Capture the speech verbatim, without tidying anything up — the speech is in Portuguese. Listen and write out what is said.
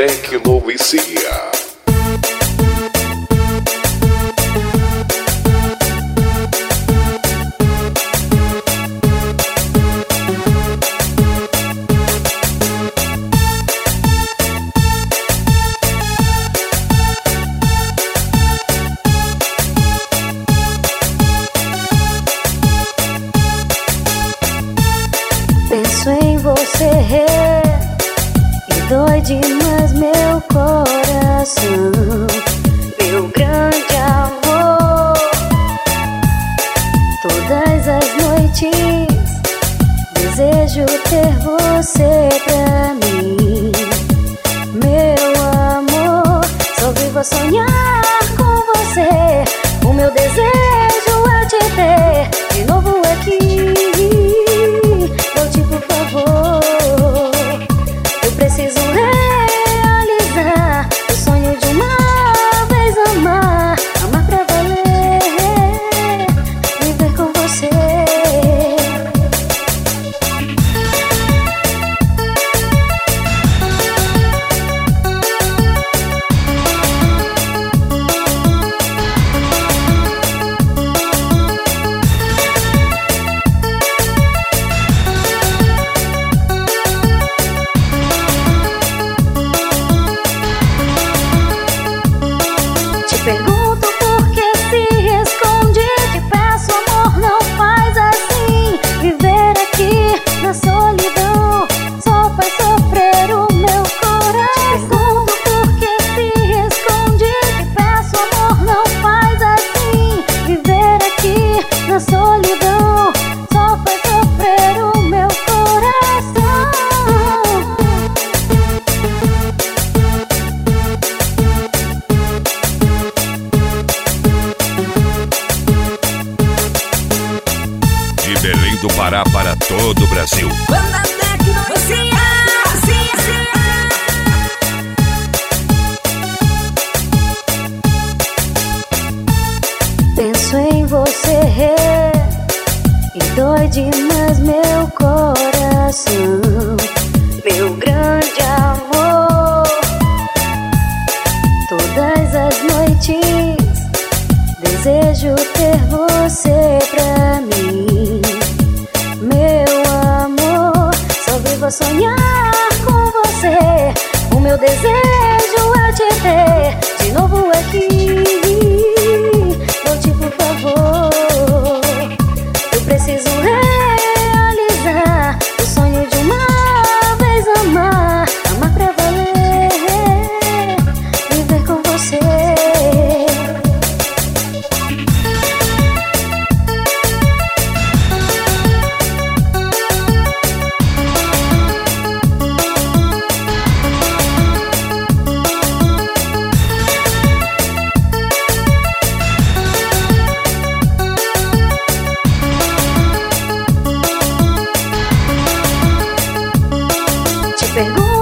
Tecnovicia. Penso em você e dói demais meu coração, meu grande amor. Todas as noites desejo ter você pra mim, meu amor. Só vivo a sonhar com você, o meu desejo é te ter de novo aqui. Por favor, eu preciso realizar o sonho de uma vez amar, amar pra valer, viver com você. Pergunto por que se esconde, te peço amor, não faz assim. Viver aqui na solidão só faz sofrer o meu coração. Te pergunto por que se esconde, te peço amor, não faz assim. Viver aqui na solidão só faz sofrer o meu coração. Belém do Pará para todo o Brasil. Banda Tecnovicia. Penso em você e dói demais meu coração, meu grande amor. Todas as noites desejo ter você pra mim, meu amor. Só vivo a sonhar com você, o meu desejo é te ter de novo aqui. Volte por favor, eu preciso realizar o sonho de uma vez amar, amar pra valer, viver com você. Pergunto